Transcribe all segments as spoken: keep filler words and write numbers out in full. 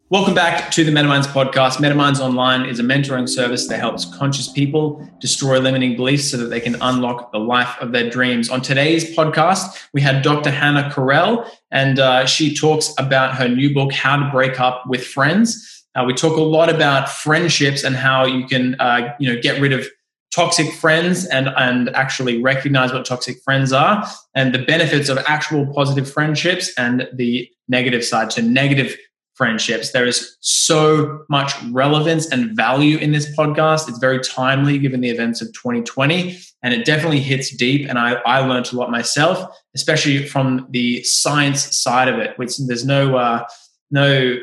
Welcome back to the MetaMinds podcast. MetaMinds Online is a mentoring service that helps conscious people destroy limiting beliefs so that they can unlock the life of their dreams. On today's podcast, we had Doctor Hannah Carell, and uh, she talks about her new book, How to Break Up with Friends. Uh, we talk a lot about friendships and how you can uh, you know, get rid of toxic friends and, and actually recognize what toxic friends are and the benefits of actual positive friendships and the negative side to negative friendships. There is so much relevance and value in this podcast. It's very timely given the events of twenty twenty, and it definitely hits deep. And I, I learned a lot myself, especially from the science side of it, which there's no uh, no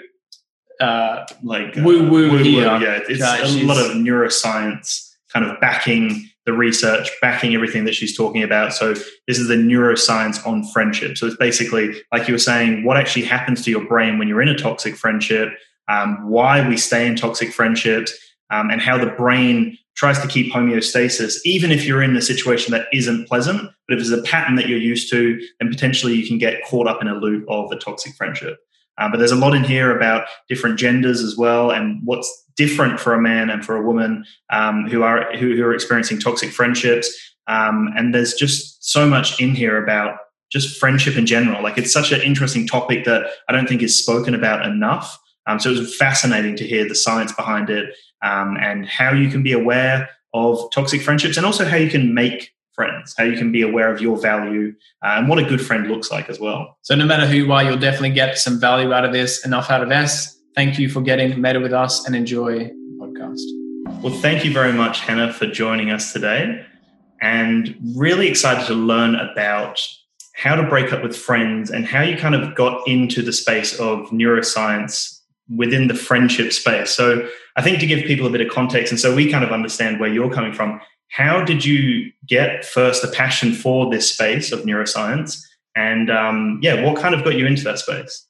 uh, like uh, woo woo here. Yeah, it's uh, a lot of neuroscience kind of backing the research, backing everything that she's talking about. So this is the neuroscience on friendship. So it's basically, like you were saying, what actually happens to your brain when you're in a toxic friendship, um, why we stay in toxic friendships, um, and how the brain tries to keep homeostasis, even if you're in a situation that isn't pleasant. But if there's a pattern that you're used to, then potentially you can get caught up in a loop of a toxic friendship. Uh, but there's a lot in here about different genders as well, and what's different for a man and for a woman um, who are who, who are experiencing toxic friendships. Um, and there's just so much in here about just friendship in general. Like, it's such an interesting topic that I don't think is spoken about enough. Um, so it was fascinating to hear the science behind it, um, and how you can be aware of toxic friendships, and also how you can make friends, how you can be aware of your value, uh, and what a good friend looks like as well. So no matter who you are, you'll definitely get some value out of this, enough out of S. Thank you for getting meta with us, and enjoy the podcast. Well, thank you very much, Hannah, for joining us today, and really excited to learn about how to break up with friends and how you kind of got into the space of neuroscience within the friendship space. So I think to give people a bit of context, and so we kind of understand where you're coming from, how did you get first a passion for this space of neuroscience? And um, yeah, what kind of got you into that space?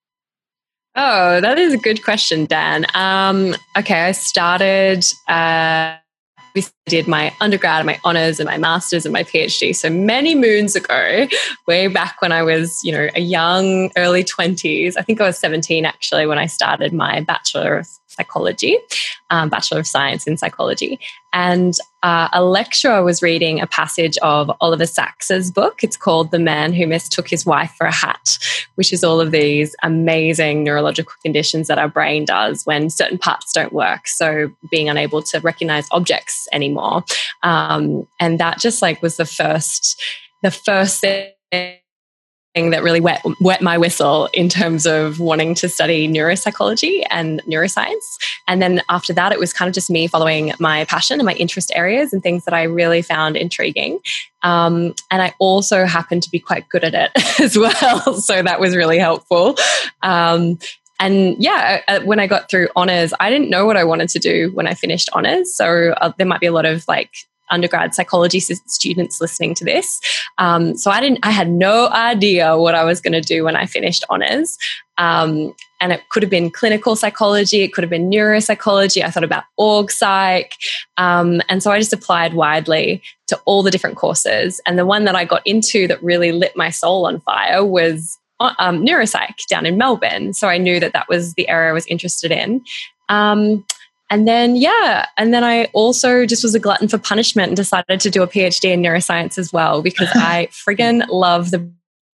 Oh, that is a good question, Dan. Um, okay, I started, uh, I did my undergrad, my honors and my master's and my PhD. So many moons ago, way back when I was, you know, a young, early twenties. I think I was seventeen actually when I started my Bachelor of Psychology, um, Bachelor of Science in Psychology. And uh, a lecturer was reading a passage of Oliver Sacks's book. It's called The Man Who Mistook His Wife for a Hat, which is all of these amazing neurological conditions that our brain does when certain parts don't work. So being unable to recognize objects anymore. Um, and that just like was the first, the first thing that really wet, wet my whistle in terms of wanting to study neuropsychology and neuroscience. And then after that, it was kind of just me following my passion and my interest areas and things that I really found intriguing. Um, and I also happened to be quite good at it as well. So that was really helpful. Um, And yeah, when I got through honors, I didn't know what I wanted to do when I finished honors. So uh, there might be a lot of like undergrad psychology students listening to this. Um, so I didn't, I had no idea what I was going to do when I finished honors. Um, and it could have been clinical psychology. It could have been neuropsychology. I thought about org psych. Um, and so I just applied widely to all the different courses. And the one that I got into that really lit my soul on fire was um, neuropsych down in Melbourne. So I knew that that was the area I was interested in. Um, And then, yeah, and then I also just was a glutton for punishment and decided to do a PhD in neuroscience as well, because I friggin' love the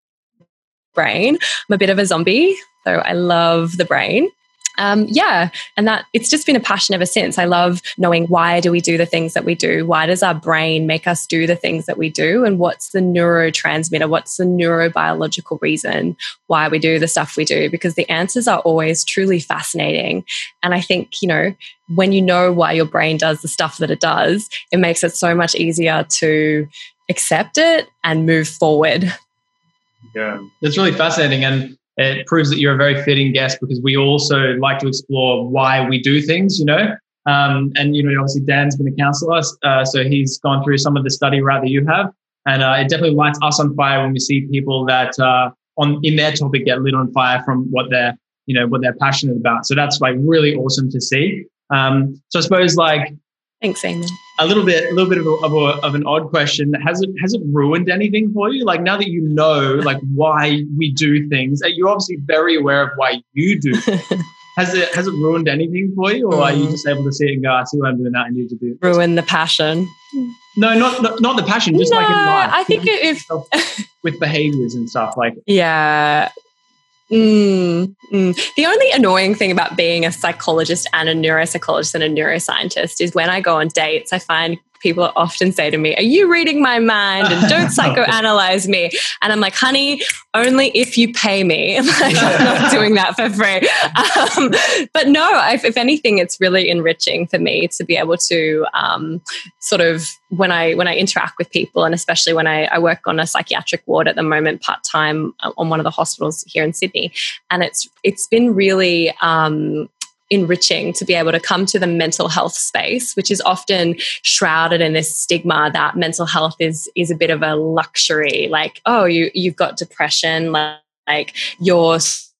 brain. I'm a bit of a zombie, so I love the brain. Um, yeah, and that it's just been a passion ever since. I love knowing, why do we do the things that we do? Why does our brain make us do the things that we do? And what's the neurotransmitter? What's the neurobiological reason why we do the stuff we do? Because the answers are always truly fascinating. And I think, you know, when you know why your brain does the stuff that it does, it makes it so much easier to accept it and move forward. Yeah, that's really fascinating. And it proves that you're a very fitting guest, because we also like to explore why we do things, you know. Um, and, you know, obviously Dan's been a counsellor, uh, so he's gone through some of the study route that you have. And uh, it definitely lights us on fire when we see people that uh, on in their topic get lit on fire from what they're, you know, what they're passionate about. So that's like really awesome to see. Um, so I suppose like, thanks, Eamon. A little bit, a little bit of, a, of, a, of an odd question. Has it has it ruined anything for you? Like, now that you know like why we do things, you're obviously very aware of why you do. has it has it ruined anything for you, or mm. are you just able to see it and go, I see what I'm doing now, I need to do this? Ruin the passion. No, not not, not the passion, just no, like in life. I think if with behaviors and stuff like yeah. Mm, mm. The only annoying thing about being a psychologist and a neuropsychologist and a neuroscientist is when I go on dates, I find people often say to me, are you reading my mind and don't psychoanalyze me? And I'm like, honey, only if you pay me. Like, I'm not doing that for free. Um, but no, if, if anything, it's really enriching for me to be able to um, sort of, when I when I interact with people, and especially when I, I work on a psychiatric ward at the moment, part-time on one of the hospitals here in Sydney. And it's it's been really um, enriching to be able to come to the mental health space, which is often shrouded in this stigma that mental health is is a bit of a luxury. Like, oh, you you've got depression, like, like you're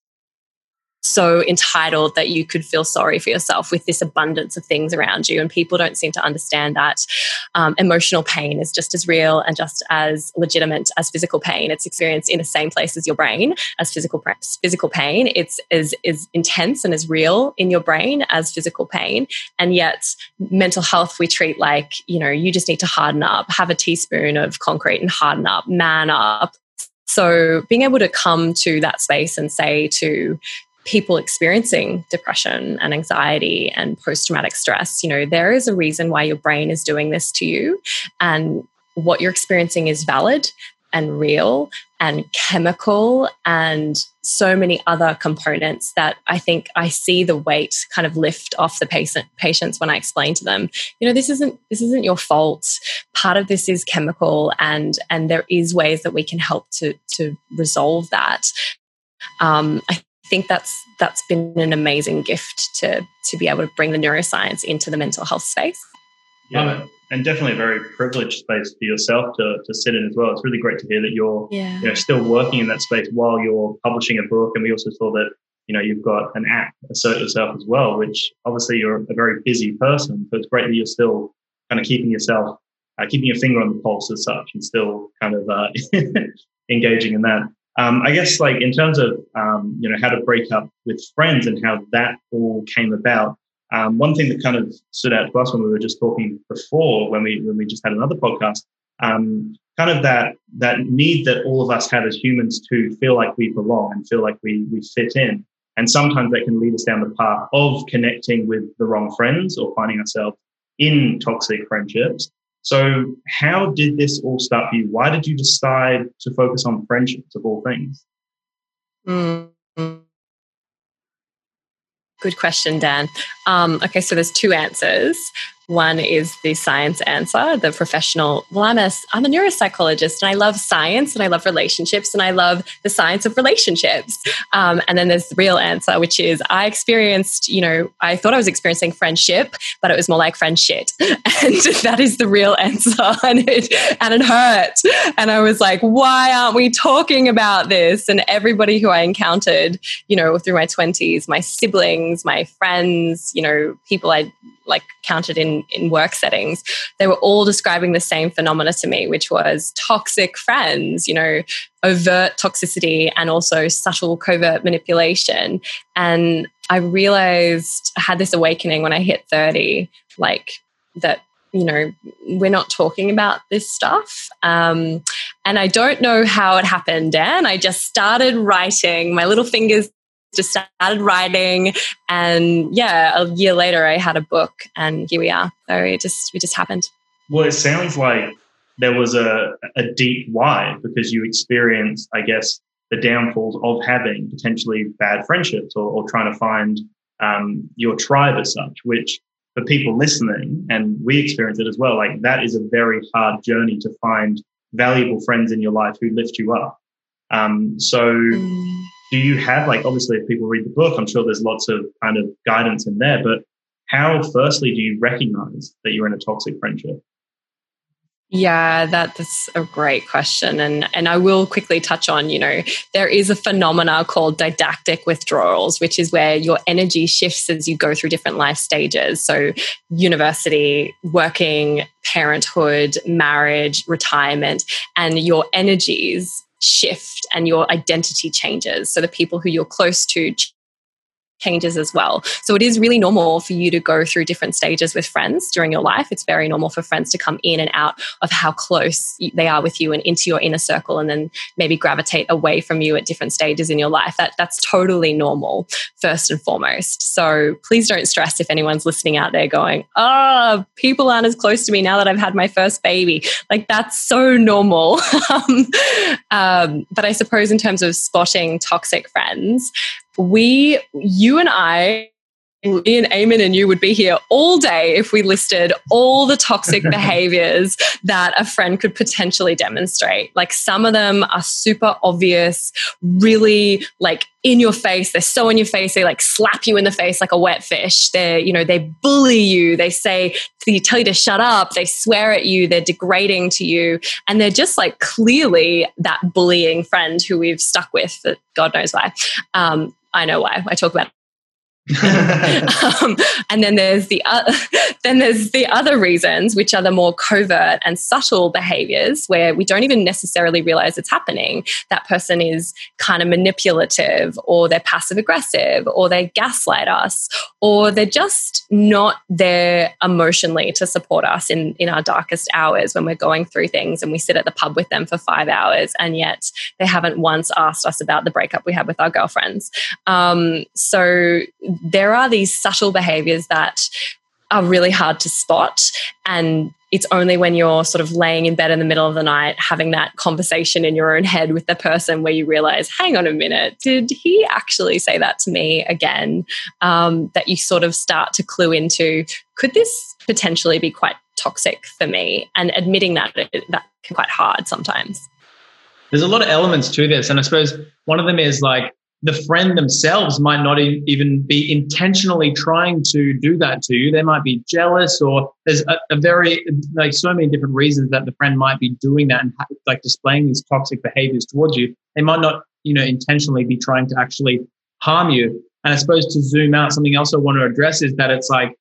so entitled that you could feel sorry for yourself with this abundance of things around you. And people don't seem to understand that um, emotional pain is just as real and just as legitimate as physical pain. It's experienced in the same place as your brain as physical physical pain. It's as is intense and as real in your brain as physical pain. And yet mental health we treat like, you know, you just need to harden up, have a teaspoon of concrete and harden up, man up. So being able to come to that space and say to people experiencing depression and anxiety and post-traumatic stress, you know, there is a reason why your brain is doing this to you, and what you're experiencing is valid and real and chemical and so many other components that I think I see the weight kind of lift off the patient patients when I explain to them, you know, this isn't this isn't your fault. Part of this is chemical, and and there is ways that we can help to to resolve that. Um, I I think that's that's been an amazing gift to to be able to bring the neuroscience into the mental health space. Yeah, and definitely a very privileged space for yourself to to sit in as well. It's really great to hear that you're yeah. you know, still working in that space while you're publishing a book. And we also saw that, you know, you've got an app, Assert Yourself, as well, which obviously you're a very busy person. So it's great that you're still kind of keeping yourself, uh, keeping your finger on the pulse as such, and still kind of uh, engaging in that. Um, I guess, like, in terms of, um, you know, how to break up with friends and how that all came about, um, one thing that kind of stood out to us when we were just talking before, when we when we just had another podcast, um, kind of that that need that all of us have as humans to feel like we belong and feel like we we fit in. And sometimes that can lead us down the path of connecting with the wrong friends or finding ourselves in toxic friendships. So how did this all start for you? Why did you decide to focus on friendships of all things? Mm-hmm. Good question, Dan. Um, okay, so there's two answers. One is the science answer, the professional. Well, I'm a, I'm a neuropsychologist, and I love science, and I love relationships, and I love the science of relationships. Um, and then there's the real answer, which is I experienced, you know, I thought I was experiencing friendship, but it was more like friend shit. And that is the real answer. And it, and it hurt. And I was like, why aren't we talking about this? And everybody who I encountered, you know, through my twenties, my siblings, my friends, you know, people I like counted in, in work settings, they were all describing the same phenomena to me, which was toxic friends, you know, overt toxicity and also subtle covert manipulation. And I realized I had this awakening when I hit thirty, like that, you know, we're not talking about this stuff. Um, and I don't know how it happened, Dan. I just started writing. My little fingers just started writing, and yeah, a year later I had a book, and here we are. So it just it just happened. Well, it sounds like there was a, a deep why, because you experienced, I guess, the downfalls of having potentially bad friendships or, or trying to find um, your tribe as such, which for people listening, and we experience it as well, like that is a very hard journey to find valuable friends in your life who lift you up. Um, so mm. do you have, like, obviously if people read the book, I'm sure there's lots of kind of guidance in there, but how firstly do you recognize that you're in a toxic friendship? Yeah, that, that's a great question. And, and I will quickly touch on, you know, there is a phenomena called didactic withdrawals, which is where your energy shifts as you go through different life stages. So university, working, parenthood, marriage, retirement, and your energies shift and your identity changes. So the people who you're close to changes as well. So it is really normal for you to go through different stages with friends during your life. It's very normal for friends to come in and out of how close they are with you and into your inner circle, and then maybe gravitate away from you at different stages in your life. That that's totally normal, first and foremost. So please don't stress if anyone's listening out there going, oh, people aren't as close to me now that I've had my first baby. Like, that's so normal. um, um, but I suppose in terms of spotting toxic friends, we, you and I, me and Eamon and you would be here all day if we listed all the toxic behaviors that a friend could potentially demonstrate. Like, some of them are super obvious, really like in your face. They're so in your face. They like slap you in the face like a wet fish. They're, you know, they bully you. They say, they tell you to shut up. They swear at you. They're degrading to you. And they're just like clearly that bullying friend who we've stuck with for God knows why. Um, I know why. I talk about it. um, and then there's the uh, then there's the other reasons, which are the more covert and subtle behaviors where we don't even necessarily realize it's happening. That person is kind of manipulative, or they're passive aggressive, or they gaslight us, or they're just not there emotionally to support us in in our darkest hours when we're going through things, and we sit at the pub with them for five hours and yet they haven't once asked us about the breakup we had with our girlfriends. Um, so there are these subtle behaviors that are really hard to spot, and it's only when you're sort of laying in bed in the middle of the night having that conversation in your own head with the person where you realize, hang on a minute, did he actually say that to me again? Um, that you sort of start to clue into, could this potentially be quite toxic for me? And admitting that, that can be quite hard sometimes. There's a lot of elements to this, and I suppose one of them is like, the friend themselves might not even be intentionally trying to do that to you. They might be jealous, or there's a, a very, like so many different reasons that the friend might be doing that and like displaying these toxic behaviors towards you. They might not, you know, intentionally be trying to actually harm you. And I suppose to zoom out, something else I want to address is that it's like,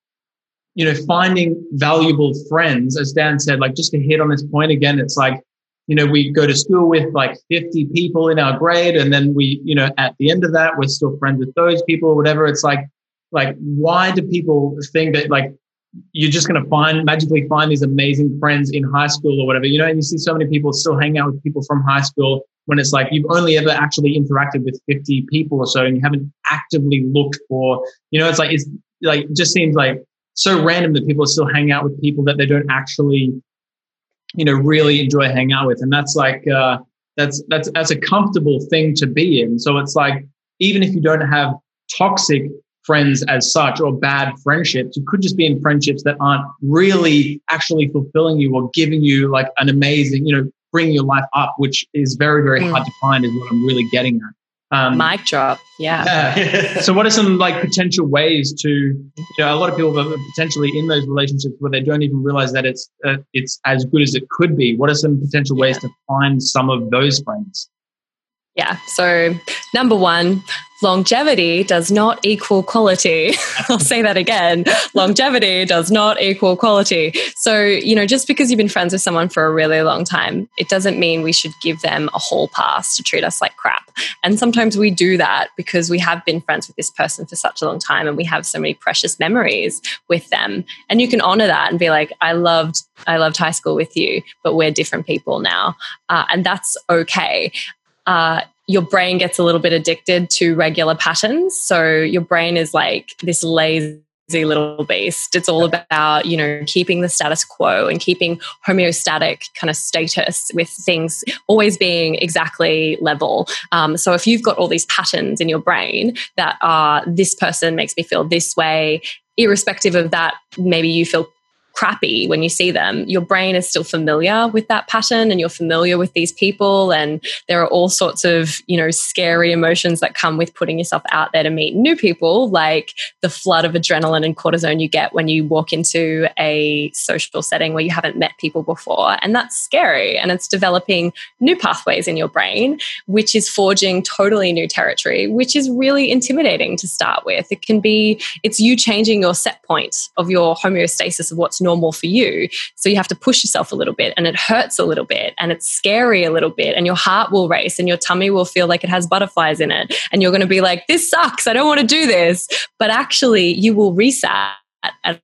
you know, finding valuable friends, as Dan said, like just to hit on this point again, it's like, you know, we go to school with like fifty people in our grade, and then we, you know, at the end of that, we're still friends with those people or whatever. It's like, like, why do people think that like you're just going to find magically find these amazing friends in high school or whatever, you know? And you see so many people still hang out with people from high school when it's like you've only ever actually interacted with fifty people or so, and you haven't actively looked for, you know, it's like, it's like, it just seems like so random that people still hang out with people that they don't actually, you know, really enjoy hanging out with. And that's like, uh, that's, that's, that's a comfortable thing to be in. So it's like, even if you don't have toxic friends as such or bad friendships, you could just be in friendships that aren't really actually fulfilling you or giving you like an amazing, you know, bringing your life up, which is very, very mm. hard to find, is what I'm really getting at. Um, Mic drop. Yeah. yeah. So what are some like potential ways to, you know, a lot of people are potentially in those relationships where they don't even realize that it's, uh, it's as good as it could be. What are some potential ways yeah. to find some of those friends? Yeah. So number one, longevity does not equal quality. I'll say that again. Longevity does not equal quality. So, you know, just because you've been friends with someone for a really long time, it doesn't mean we should give them a whole pass to treat us like crap. And sometimes we do that because we have been friends with this person for such a long time and we have so many precious memories with them. And you can honor that and be like, I loved, I loved high school with you, but we're different people now. Uh, and that's okay. Uh, your brain gets a little bit addicted to regular patterns. So your brain is like this lazy little beast. It's all about, you know, keeping the status quo and keeping homeostatic kind of status with things always being exactly level. Um, so if you've got all these patterns in your brain that are, this person makes me feel this way, irrespective of that, maybe you feel crappy when you see them, your brain is still familiar with that pattern and you're familiar with these people, and there are all sorts of, you know, scary emotions that come with putting yourself out there to meet new people, like the flood of adrenaline and cortisone you get when you walk into a social setting where you haven't met people before. And that's scary, and it's developing new pathways in your brain, which is forging totally new territory, which is really intimidating to start with. It can be, it's you changing your set point of your homeostasis of what's normal for you. So you have to push yourself a little bit, and it hurts a little bit, and it's scary a little bit, and your heart will race and your tummy will feel like it has butterflies in it. And you're going to be like, this sucks. I don't want to do this. But actually you will reset at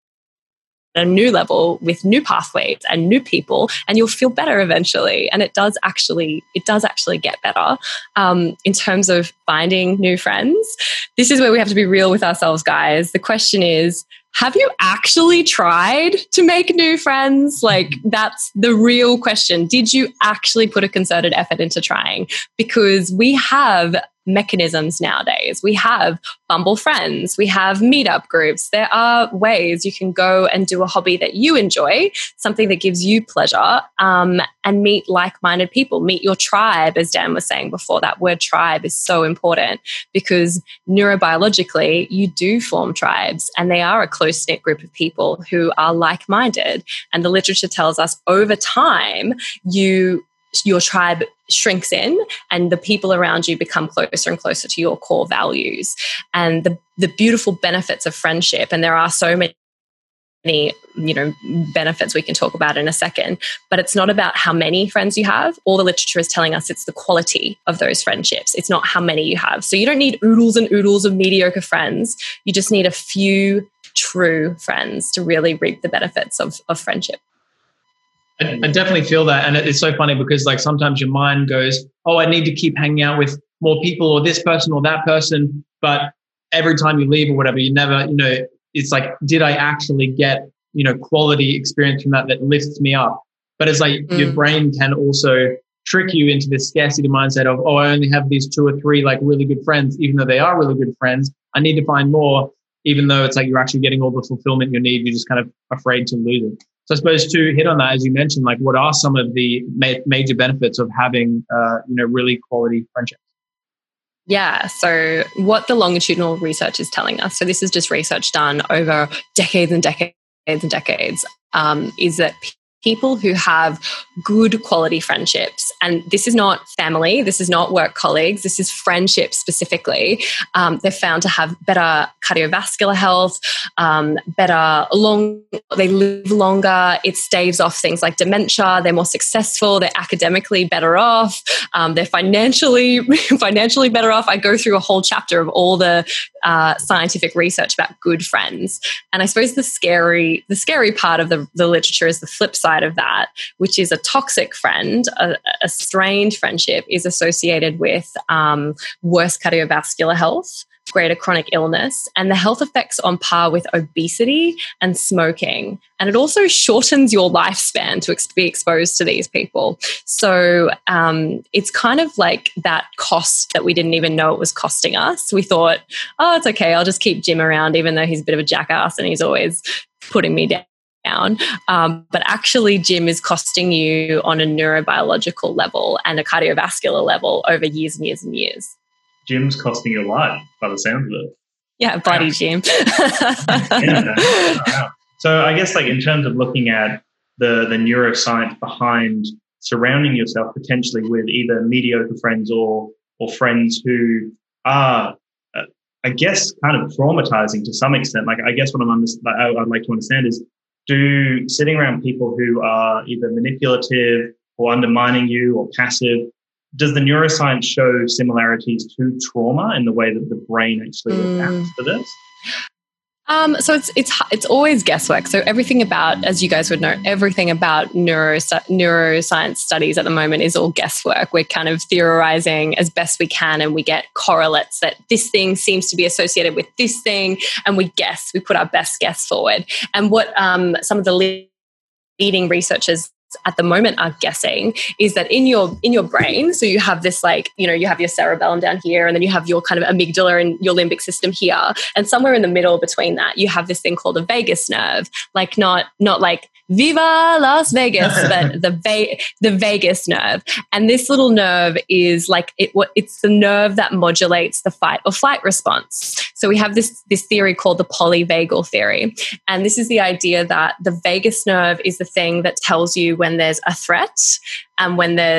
a new level with new pathways and new people, and you'll feel better eventually. And it does actually, it does actually get better. Um, in terms of finding new friends, this is where we have to be real with ourselves, guys. The question is, have you actually tried to make new friends? Like, that's the real question. Did you actually put a concerted effort into trying? Because we have mechanisms nowadays. We have Bumble Friends. We have meetup groups. There are ways you can go and do a hobby that you enjoy, something that gives you pleasure, um, and meet like-minded people. Meet your tribe, as Dan was saying before. That word tribe is so important because neurobiologically, you do form tribes, and they are a close-knit group of people who are like-minded. And the literature tells us over time, you your tribe shrinks in and the people around you become closer and closer to your core values. And the, the beautiful benefits of friendship, and there are so many, you know, benefits we can talk about in a second, but it's not about how many friends you have. All the literature is telling us it's the quality of those friendships. It's not how many you have. So you don't need oodles and oodles of mediocre friends. You just need a few true friends to really reap the benefits of, of friendship. I, I definitely feel that. And it's so funny because like sometimes your mind goes, oh, I need to keep hanging out with more people or this person or that person. But every time you leave or whatever, you never, you know, it's like, did I actually get, you know, quality experience from that that lifts me up? But it's like mm. your brain can also trick you into this scarcity mindset of, oh, I only have these two or three like really good friends, even though they are really good friends. I need to find more, even though it's like you're actually getting all the fulfillment you need. You're just kind of afraid to lose it. So I suppose to hit on that, as you mentioned, like what are some of the ma- major benefits of having, uh, you know, really quality friendships? Yeah. So what the longitudinal research is telling us, so this is just research done over decades and decades and decades, um, is that people who have good quality friendships, and this is not family, this is not work colleagues, this is friendships specifically, um, they're found to have better cardiovascular health, um, better long, they live longer, it staves off things like dementia, they're more successful, they're academically better off, um, they're financially financially better off. I go through a whole chapter of all the uh, scientific research about good friends. And I suppose the scary, the scary part of the, the literature is the flip side of that, which is a toxic friend, a, a strained friendship is associated with um, worse cardiovascular health, greater chronic illness, and the health effects on par with obesity and smoking. And it also shortens your lifespan to ex- be exposed to these people. So um, it's kind of like that cost that we didn't even know it was costing us. We thought, oh, it's okay, I'll just keep Jim around, even though he's a bit of a jackass and he's always putting me down. Down. Um, but actually, Jim is costing you on a neurobiological level and a cardiovascular level over years and years and years. Jim's costing your life by the sound of it. Yeah, bloody wow. Jim. yeah, wow. So I guess like in terms of looking at the, the neuroscience behind surrounding yourself potentially with either mediocre friends or or friends who are, uh, I guess, kind of traumatizing to some extent. Like I guess what I'm under- I'd like to understand is, do sitting around people who are either manipulative or undermining you or passive, does the neuroscience show similarities to trauma in the way that the brain actually mm. adapts to this? Um, so it's it's it's always guesswork. So everything about, as you guys would know, everything about neuro, neuroscience studies at the moment is all guesswork. We're kind of theorizing as best we can, and we get correlates that this thing seems to be associated with this thing, and we guess, we put our best guess forward. And what um, some of the leading researchers at the moment are guessing is that in your in your brain, so you have this like, you know, you have your cerebellum down here, and then you have your kind of amygdala and your limbic system here, and somewhere in the middle between that you have this thing called a vagus nerve, like not not like Viva Las Vegas, but the va- the vagus nerve. And this little nerve is like it it's the nerve that modulates the fight or flight response. So we have this this theory called the polyvagal theory, and this is the idea that the vagus nerve is the thing that tells you when there's a threat and when there's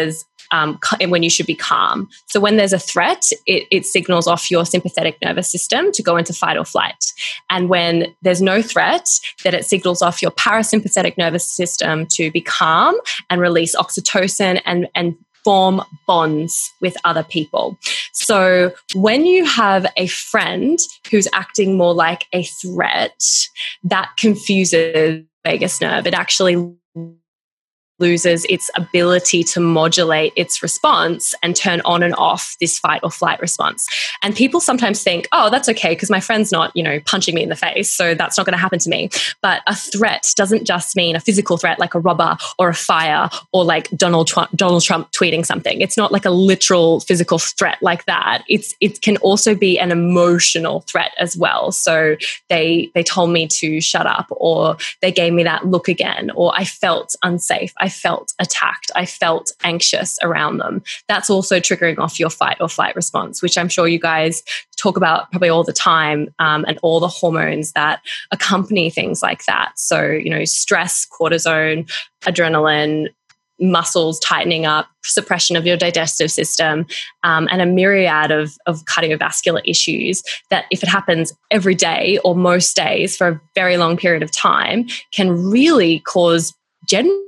um, when you should be calm. So when there's a threat, it, it signals off your sympathetic nervous system to go into fight or flight. And when there's no threat, then it signals off your parasympathetic nervous system to be calm and release oxytocin and, and form bonds with other people. So when you have a friend who's acting more like a threat, that confuses the vagus nerve. It actually loses its ability to modulate its response and turn on and off this fight or flight response. And people sometimes think, oh, that's okay because my friend's not, you know, punching me in the face, so that's not going to happen to me. But a threat doesn't just mean a physical threat like a robber or a fire or like Donald Trump, Donald Trump tweeting something. It's not like a literal physical threat like that. It's it can also be an emotional threat as well. So they they told me to shut up, or they gave me that look again, or I felt unsafe. I felt attacked. I felt anxious around them. That's also triggering off your fight or flight response, which I'm sure you guys talk about probably all the time, um, and all the hormones that accompany things like that. So, you know, stress, cortisone, adrenaline, muscles tightening up, suppression of your digestive system, um, and a myriad of, of cardiovascular issues that if it happens every day or most days for a very long period of time can really cause general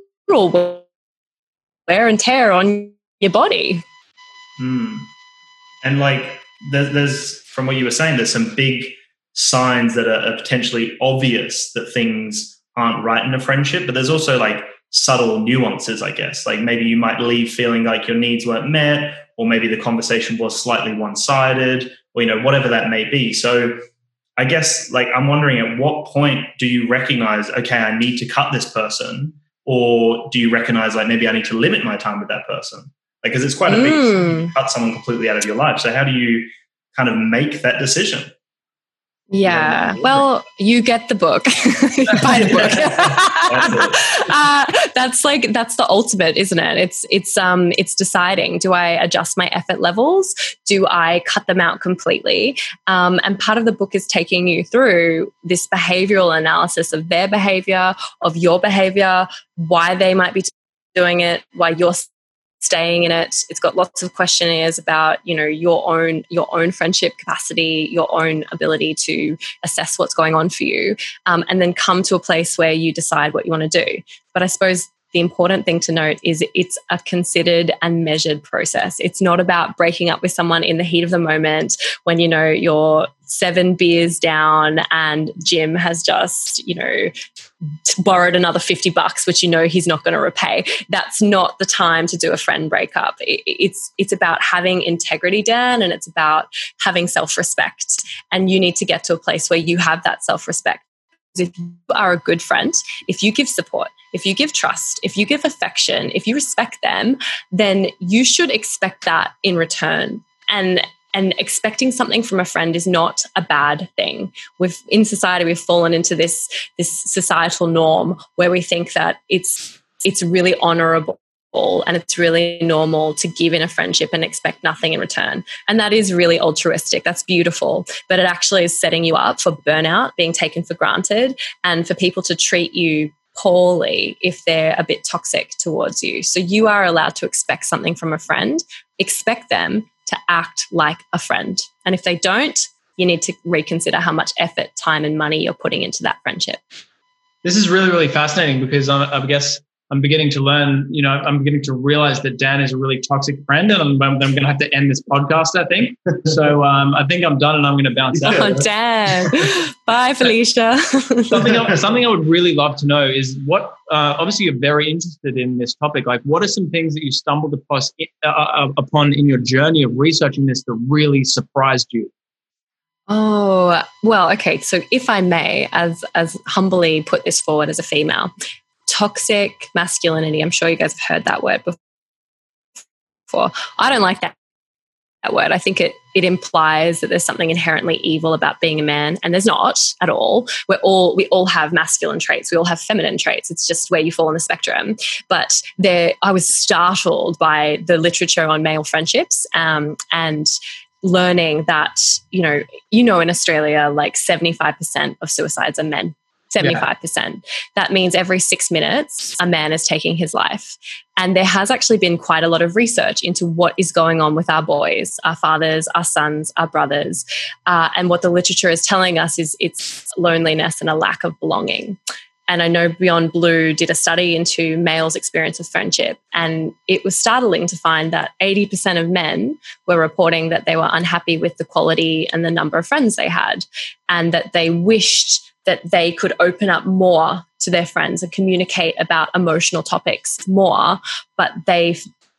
wear and tear on your body. Mm. And like there's, there's, from what you were saying, there's some big signs that are, are potentially obvious that things aren't right in a friendship, but there's also like subtle nuances, I guess. Like maybe you might leave feeling like your needs weren't met, or maybe the conversation was slightly one-sided, or, you know, whatever that may be. So I guess like I'm wondering, at what point do you recognize, okay, I need to cut this person? Or do you recognize like maybe I need to limit my time with that person? Like, because it's quite a big mm. to cut someone completely out of your life. So how do you kind of make that decision? Yeah, well, you get the book. You buy the book. that's, uh, that's like that's the ultimate, isn't it? It's it's um it's deciding: do I adjust my effort levels? Do I cut them out completely? Um, and part of the book is taking you through this behavioral analysis of their behavior, of your behavior, why they might be doing it, why you're staying in it. It's got lots of questionnaires about, you know, your own your own friendship capacity, your own ability to assess what's going on for you, um, and then come to a place where you decide what you want to do. But I suppose the important thing to note is it's a considered and measured process. It's not about breaking up with someone in the heat of the moment when, you know, you're seven beers down and Jim has just, you know, borrowed another fifty bucks, which you know he's not going to repay. That's not the time to do a friend breakup. It's it's about having integrity, Dan, and it's about having self-respect. And you need to get to a place where you have that self-respect. If you are a good friend, if you give support, if you give trust, if you give affection, if you respect them, then you should expect that in return. And And expecting something from a friend is not a bad thing. We've in society we've fallen into this this societal norm where we think that it's it's really honorable and it's really normal to give in a friendship and expect nothing in return. And that is really altruistic. That's beautiful. But it actually is setting you up for burnout, being taken for granted, and for people to treat you poorly if they're a bit toxic towards you. So you are allowed to expect something from a friend. Expect them to act like a friend. And if they don't, you need to reconsider how much effort, time, and money you're putting into that friendship. This is really, really fascinating because I'm, I guess I'm beginning to learn, you know, I'm beginning to realize that Dan is a really toxic friend, and I'm, I'm going to have to end this podcast, I think. So um, I think I'm done and I'm going to bounce out. Oh, Dan. Bye, Felicia. something, I, something I would really love to know is what, uh, obviously you're very interested in this topic. Like, what are some things that you stumbled upon, uh, upon in your journey of researching this that really surprised you? Oh, well, okay. So if I may, as as humbly put this forward as a female, toxic masculinity, I'm sure you guys have heard that word before. I don't like that, that word. I think it it implies that there's something inherently evil about being a man, and there's not at all. We're all we all have masculine traits. We all have feminine traits. It's just where you fall on the spectrum. But there, I was startled by the literature on male friendships, um, and learning that, you know, you know, in Australia, like seventy-five percent of suicides are men. seventy-five percent. Yeah. That means every six minutes, a man is taking his life. And there has actually been quite a lot of research into what is going on with our boys, our fathers, our sons, our brothers. Uh, and what the literature is telling us is it's loneliness and a lack of belonging. And I know Beyond Blue did a study into males' experience of friendship, and it was startling to find that eighty percent of men were reporting that they were unhappy with the quality and the number of friends they had, and that they wished that they could open up more to their friends and communicate about emotional topics more, but they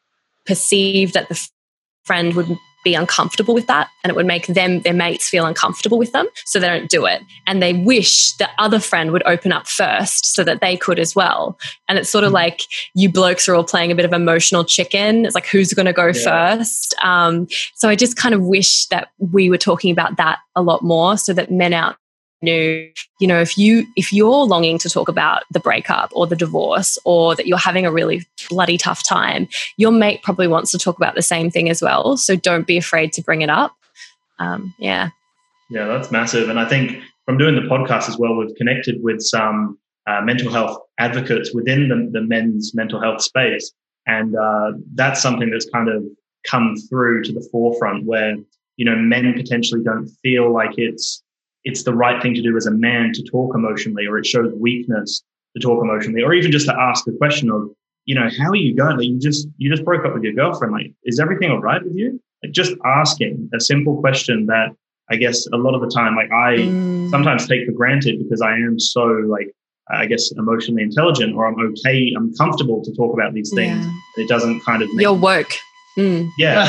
perceived that the friend would be uncomfortable with that, and it would make them, their mates, feel uncomfortable with them, so they don't do it. And they wish the other friend would open up first so that they could as well. And it's sort of like you blokes are all playing a bit of emotional chicken. It's like, who's going to go yeah. first? Um, so I just kind of wish that we were talking about that a lot more, so that men out knew, you know, if you if you're longing to talk about the breakup or the divorce, or that you're having a really bloody tough time, your mate probably wants to talk about the same thing as well. So don't be afraid to bring it up. Um, yeah. Yeah, that's massive. And I think from doing the podcast as well, we've connected with some uh, mental health advocates within the, the men's mental health space. And uh, that's something that's kind of come through to the forefront, where, you know, men potentially don't feel like it's it's the right thing to do as a man to talk emotionally, or it shows weakness to talk emotionally, or even just to ask the question of, you know, how are you going? Like, you just, you just broke up with your girlfriend. Like, is everything all right with you? Like, just asking a simple question that I guess a lot of the time, like I mm. sometimes take for granted, because I am so like, I guess, emotionally intelligent, or I'm okay, I'm comfortable to talk about these things. Yeah. It doesn't kind of make You're woke. Mm.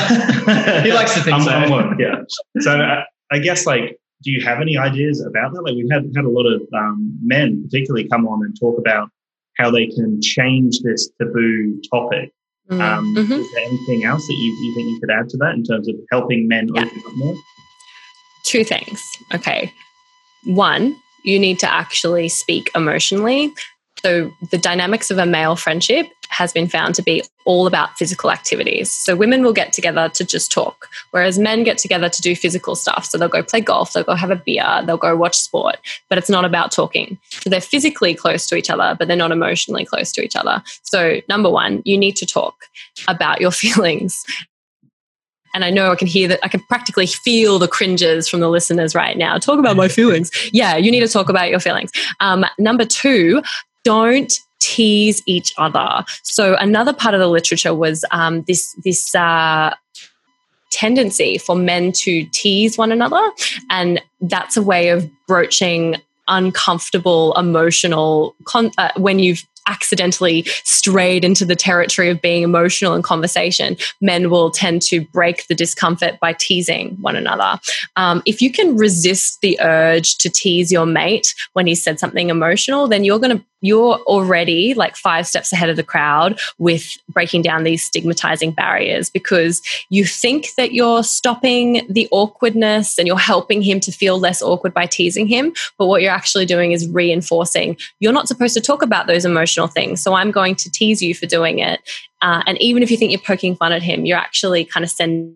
Yeah. He likes to think I'm, so. I'm woke, yeah. So I, I guess, like, do you have any ideas about that? Like, we've had, had a lot of um, men particularly come on and talk about how they can change this taboo topic. Mm. Um, mm-hmm. Is there anything else that you, you think you could add to that in terms of helping men yeah. open up more? Two things. Okay. One, you need to actually speak emotionally. So the dynamics of a male friendship has been found to be all about physical activities. So women will get together to just talk, whereas men get together to do physical stuff. So they'll go play golf, they'll go have a beer, they'll go watch sport, but it's not about talking. So they're physically close to each other, but they're not emotionally close to each other. So number one, you need to talk about your feelings. And I know I can hear that, I can practically feel the cringes from the listeners right now. Talk about my feelings. Yeah, you need to talk about your feelings. Um, number two, don't tease each other. So another part of the literature was um, this this uh, tendency for men to tease one another, and that's a way of broaching uncomfortable, emotional con- uh, when you've accidentally strayed into the territory of being emotional in conversation. Men will tend to break the discomfort by teasing one another. Um, if you can resist the urge to tease your mate when he said something emotional, then you're going to you're already like five steps ahead of the crowd with breaking down these stigmatizing barriers, because you think that you're stopping the awkwardness and you're helping him to feel less awkward by teasing him. But what you're actually doing is reinforcing you're not supposed to talk about those emotional things. So I'm going to tease you for doing it. Uh, and even if you think you're poking fun at him, you're actually kind of sending,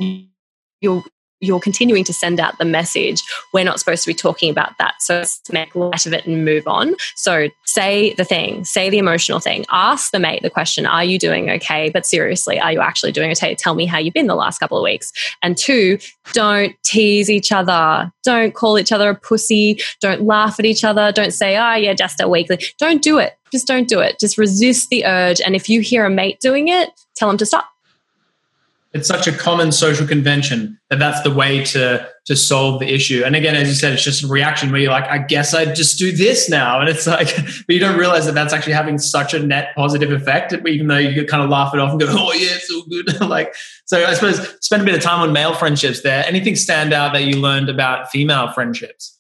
you're you're continuing to send out the message, we're not supposed to be talking about that. So let's make light of it and move on. So say the thing, say the emotional thing, ask the mate the question, are you doing okay? But seriously, are you actually doing okay? Tell me how you've been the last couple of weeks. And two, don't tease each other. Don't call each other a pussy. Don't laugh at each other. Don't say, oh yeah, just a weekly. Don't do it. Just don't do it. Just resist the urge. And if you hear a mate doing it, tell him to stop. It's such a common social convention that that's the way to to solve the issue. And again, as you said, it's just a reaction where you're like, I guess I'd just do this now. And it's like, but you don't realize that that's actually having such a net positive effect, even though you could kind of laugh it off and go, oh yeah, it's so good. Like, so I suppose spend a bit of time on male friendships there. Anything stand out that you learned about female friendships?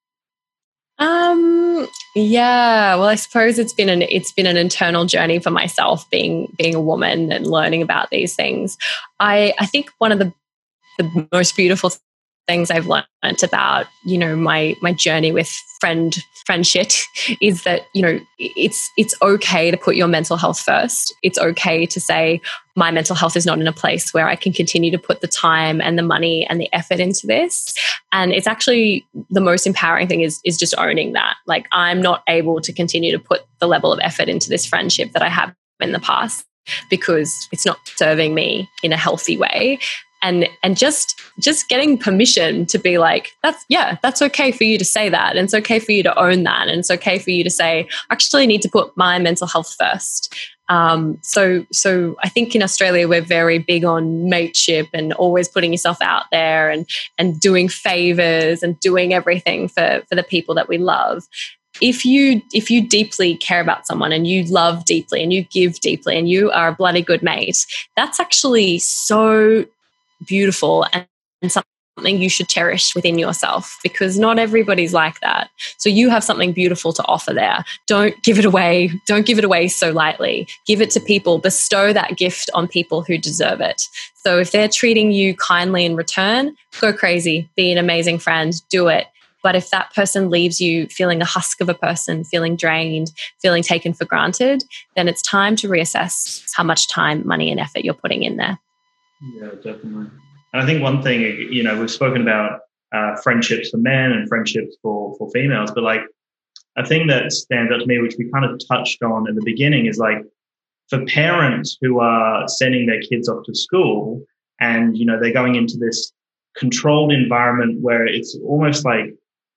Um, yeah, well, I suppose it's been an, it's been an internal journey for myself being, being a woman and learning about these things. I, I think one of the, the most beautiful things I've learned about, you know, my my journey with friend friendship is that, you know, it's it's okay to put your mental health first. It's okay to say my mental health is not in a place where I can continue to put the time and the money and the effort into this. And it's actually the most empowering thing is is just owning that. Like, I'm not able to continue to put the level of effort into this friendship that I have in the past because it's not serving me in a healthy way. And and just just getting permission to be like, that's, yeah, that's okay for you to say that. And it's okay for you to own that. And it's okay for you to say, I actually need to put my mental health first. Um, so so I think in Australia, we're very big on mateship and always putting yourself out there and and doing favors and doing everything for, for the people that we love. If you if you deeply care about someone and you love deeply and you give deeply and you are a bloody good mate, that's actually so beautiful and, and something you should cherish within yourself, because not everybody's like that. So you have something beautiful to offer there. Don't give it away. Don't give it away so lightly. Give it to people. Bestow that gift on people who deserve it. So if they're treating you kindly in return, go crazy. Be an amazing friend. Do it. But if that person leaves you feeling a husk of a person, feeling drained, feeling taken for granted, then it's time to reassess how much time, money, and effort you're putting in there. Yeah, definitely. And I think one thing, you know, we've spoken about uh, friendships for men and friendships for, for females, but like a thing that stands out to me, which we kind of touched on in the beginning, is like for parents who are sending their kids off to school and, you know, they're going into this controlled environment where it's almost like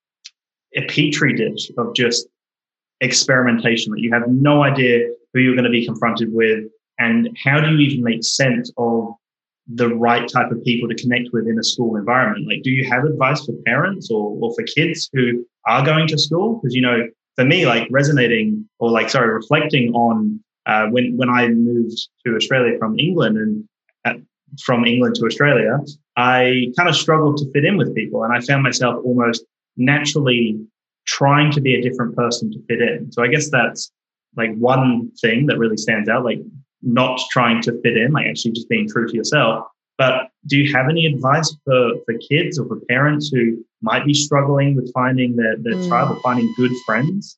a petri dish of just experimentation that you have no idea who you're going to be confronted with, and how do you even make sense of the right type of people to connect with in a school environment. Like, do you have advice for parents or, or for kids who are going to school? Because, you know, for me, like resonating or like, sorry, reflecting on uh, when, when I moved to Australia from England and uh, from England to Australia, I kind of struggled to fit in with people. And I found myself almost naturally trying to be a different person to fit in. So I guess that's like one thing that really stands out, like not trying to fit in, like actually just being true to yourself. But do you have any advice for, for kids or for parents who might be struggling with finding their, their mm. tribe or finding good friends?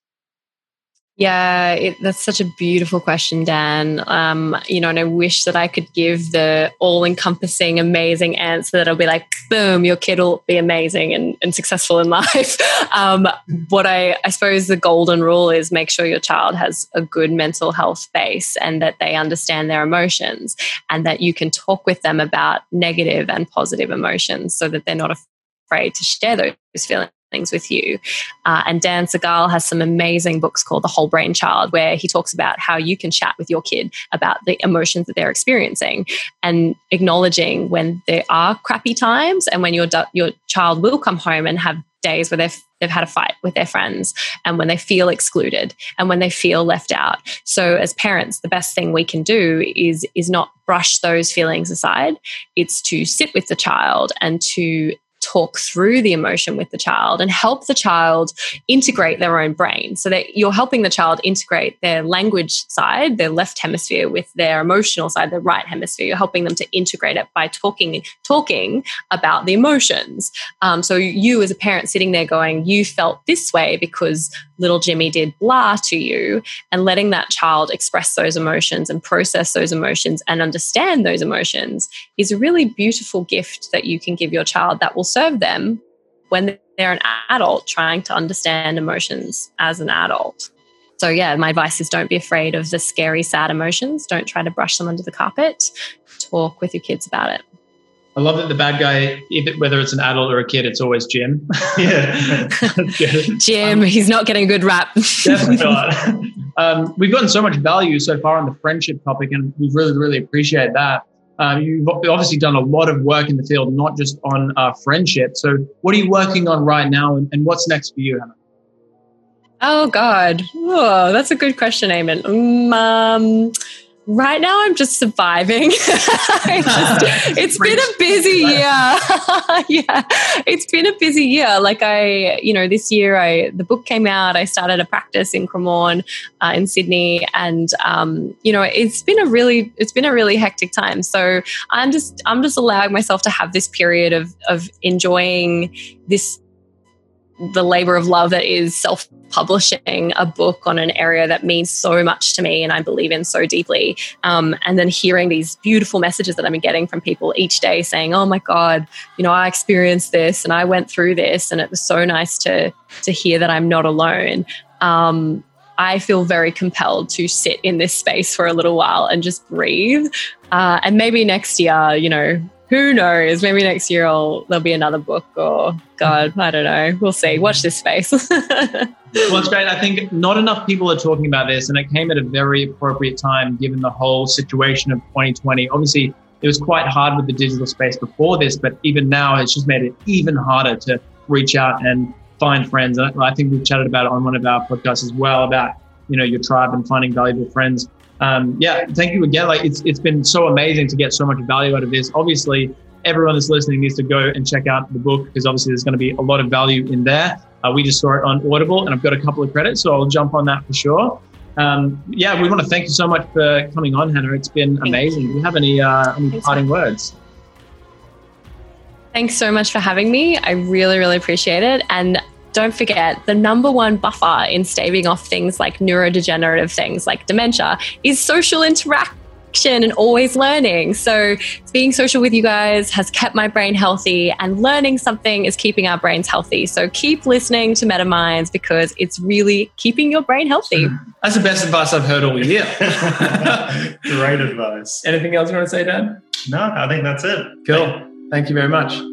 Yeah, it, that's such a beautiful question, Dan. Um, you know, and I wish that I could give the all-encompassing, amazing answer that'll be like, boom, your kid will be amazing and, and successful in life. um, what I, I suppose the golden rule is make sure your child has a good mental health base and that they understand their emotions and that you can talk with them about negative and positive emotions so that they're not afraid to share those feelings with you. Uh, and Dan Segal has some amazing books called The Whole Brain Child, where he talks about how you can chat with your kid about the emotions that they're experiencing and acknowledging when there are crappy times and when your your child will come home and have days where they've they've had a fight with their friends and when they feel excluded and when they feel left out. So as parents, the best thing we can do is is not brush those feelings aside. It's to sit with the child and to talk through the emotion with the child and help the child integrate their own brain, so that you're helping the child integrate their language side, their left hemisphere, with their emotional side, their right hemisphere. You're helping them to integrate it by talking talking about the emotions. Um, so you as a parent sitting there going, you felt this way because little Jimmy did blah to you, and letting that child express those emotions and process those emotions and understand those emotions is a really beautiful gift that you can give your child that will serve them when they're an adult trying to understand emotions as an adult. So yeah, my advice is don't be afraid of the scary, sad emotions. Don't try to brush them under the carpet. Talk with your kids about it. I love that the bad guy, if it, whether it's an adult or a kid, it's always Jim. Yeah. Jim, um, he's not getting a good rap. Definitely not. Um, we've gotten so much value so far on the friendship topic, and we really, really appreciate that. Uh, you've obviously done a lot of work in the field, not just on uh, friendship. So what are you working on right now, and, and what's next for you, Hannah? Oh, God. Oh, that's a good question, Eamon. Um, Right now, I'm just surviving. it's just, it's been a busy year. yeah, it's been a busy year. Like I, you know, this year, I the book came out. I started a practice in Cremorne, uh, in Sydney, and um, you know, it's been a really, it's been a really hectic time. So I'm just, I'm just allowing myself to have this period of of enjoying this, the labor of love that is self-publishing a book on an area that means so much to me and I believe in so deeply. Um, and then hearing these beautiful messages that I'm getting from people each day saying, oh my God, you know, I experienced this and I went through this, and it was so nice to, to hear that I'm not alone. Um, I feel very compelled to sit in this space for a little while and just breathe. Uh, and maybe next year, you know, who knows? Maybe next year I'll, there'll be another book, or God, I don't know. We'll see. Watch this space. Well, it's great. I think not enough people are talking about this, and it came at a very appropriate time given the whole situation of twenty twenty. Obviously, it was quite hard with the digital space before this, but even now it's just made it even harder to reach out and find friends. And I think we've chatted about it on one of our podcasts as well, about, you know, your tribe and finding valuable friends. Um, yeah, thank you again. Like it's it's been so amazing to get so much value out of this. Obviously, everyone that's listening needs to go and check out the book, because obviously there's going to be a lot of value in there. Uh, we just saw it on Audible, and I've got a couple of credits, so I'll jump on that for sure. Um, yeah, we want to thank you so much for coming on, Hannah. It's been amazing. Do you have any uh, any Thanks, parting man. words? Thanks so much for having me. I really, really appreciate it. And don't forget, the number one buffer in staving off things like neurodegenerative things like dementia is social interaction and always learning. So being social with you guys has kept my brain healthy, and learning something is keeping our brains healthy. So keep listening to MetaMinds, because it's really keeping your brain healthy. That's the best advice I've heard all year. Great advice. Anything else you want to say, Dan? No, I think that's it. Cool. Thank you very much.